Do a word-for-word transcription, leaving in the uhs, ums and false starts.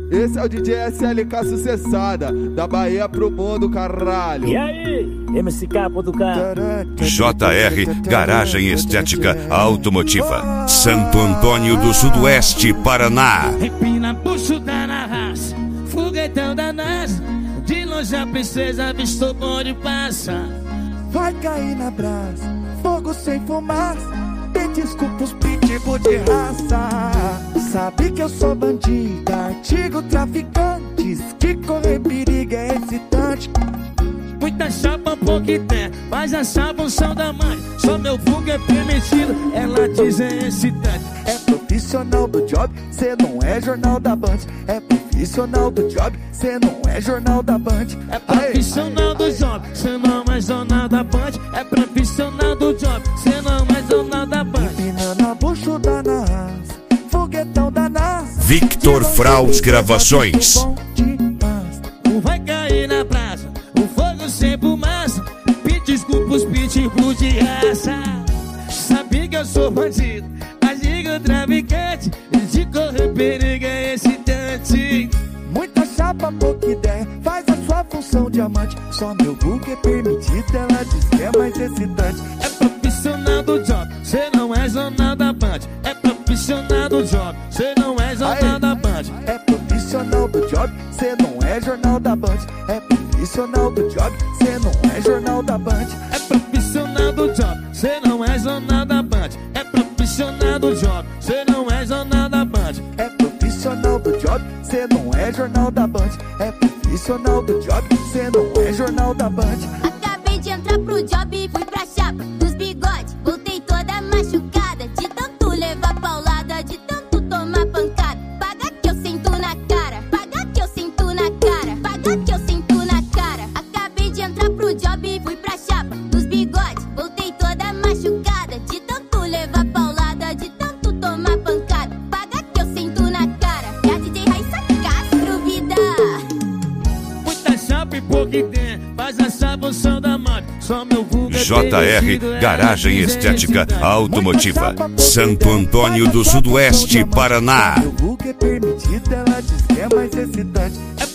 Esse é o D J S L K Sucessada, da Bahia pro mundo, caralho. E aí, M C K ponto K. J R Garagem Estética Automotiva, Santo Antônio do Sudoeste, Paraná. Empina bucho da na raça, foguetão da NASA. De longe a princesa avistou bonde passa. Vai cair na brasa, fogo sem fumaça. Te desculpa os pitbull de raça. Sabe que eu sou bandida, artigo traficantes. Que correr perigo é excitante. Muita chapa, pouco tem, mas a função da mãe. Só meu vulgo é permitido, ela diz é excitante. É profissional do job, cê não é jornal da Band. É profissional do job, cê não é jornal da Band. É profissional do job, cê não é jornal da Band. É profissional do job, cê não é jornal da Band. Empinando a bucho da NASA, foguetão da NASA. Victor Fraus Gravações. Não vai cair na praça, o fogo sem fumaça. Pede desculpa os pitbull de raça. Sabe que eu sou bandido, agigo traficante. De correr perigo é excitante. Muita chapa, pouca ideia, faz a sua função diamante. Só meu vulgo é permitido, ela diz que é mais excitante. É profissional do job, cê não é jornal da Band. É profissional do job, cê não é jornal da Band. É profissional do job, cê não é jornal da Band. É profissional do job, cê não é jornal da Band. É profissional do job, cê não é jornal da Band. É profissional do job, cê não é jornal da Band. É profissional do job, cê não é jornal da Band. É profissional do job, cê não é jornal da Band. Acabei de entrar pro job e fui pra chapa dos bigodes. Voltei toda machucada, de tanto levar paulada, de tanto tomar pancada. Paga que eu sinto na cara, paga que eu sinto na cara, paga que eu sinto na cara. Acabei de entrar pro job e fui pra chapa dos bigodes. Voltei toda machucada, de tanto levar paulada, de tanto tomar pancada. Paga que eu sinto na cara. É a D J Raissa Castro, vida. Muita chapa e pouco tem, faz essa função da mãe. Só meu vulgo é J R Garagem Estética Automotiva, Santo Antônio do Sudoeste, Paraná. Meu vulgo é permitido, ela diz que é mais excitante. É